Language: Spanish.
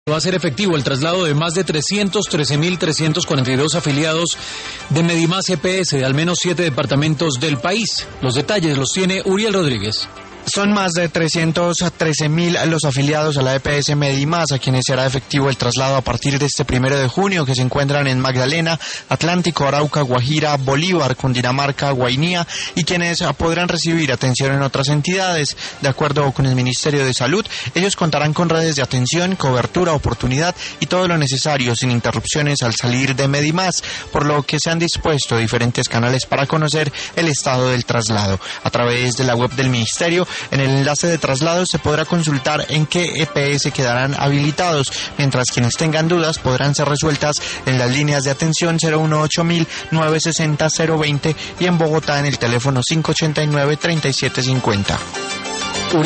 Va a ser efectivo el traslado de más de 313.342 afiliados de Medimás EPS de al menos 7 departamentos del país. Los detalles los tiene Uriel Rodríguez. Son más de 313.000 los afiliados a la EPS Medimás, a quienes será efectivo el traslado a partir de este 1 de junio, que se encuentran en Magdalena, Atlántico, Arauca, Guajira, Bolívar, Cundinamarca, Guainía, y quienes podrán recibir atención en otras entidades. De acuerdo con el Ministerio de Salud, ellos contarán con redes de atención, cobertura, oportunidad y todo lo necesario sin interrupciones al salir de Medimás, por lo que se han dispuesto diferentes canales para conocer el estado del traslado. A través de la web del Ministerio, en el enlace de traslado se podrá consultar en qué EPS quedarán habilitados, mientras quienes tengan dudas podrán ser resueltas en las líneas de atención 018-960-020 y en Bogotá en el teléfono 589-3750.